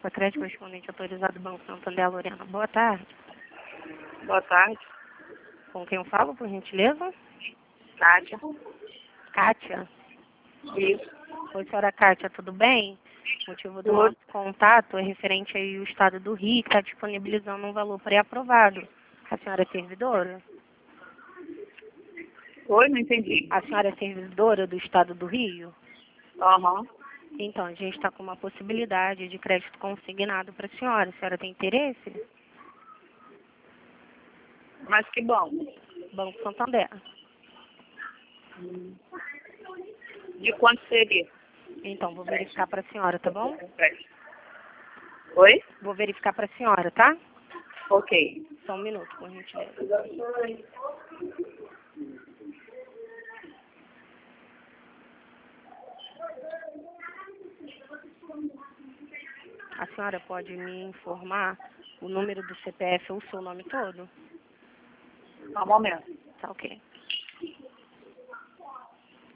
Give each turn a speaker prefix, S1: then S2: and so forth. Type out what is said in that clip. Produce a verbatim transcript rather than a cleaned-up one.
S1: Para crédito correspondente autorizado do Banco Santander, Lorena. Boa tarde.
S2: Boa tarde.
S1: Com quem eu falo, por gentileza?
S2: Kátia.
S1: Kátia.
S2: Isso.
S1: Oi, senhora Kátia, tudo bem? O motivo do
S2: Tudo.
S1: nosso contato é referente aí ao Estado do Rio, que está disponibilizando um valor pré-aprovado. A senhora é servidora?
S2: Oi, não entendi.
S1: A senhora é servidora do Estado do Rio?
S2: Aham.
S1: Então, a gente está com uma possibilidade de crédito consignado para a senhora. A senhora tem interesse?
S2: Mas que bom.
S1: Banco Santander.
S2: De quanto seria?
S1: Então, vou verificar para a senhora, tá bom?
S2: Oi?
S1: Vou verificar para a senhora, tá?
S2: Ok.
S1: Só um minuto, por gentileza. A senhora pode me informar o número do C P F ou o seu nome todo?
S2: Só um momento.
S1: Tá ok.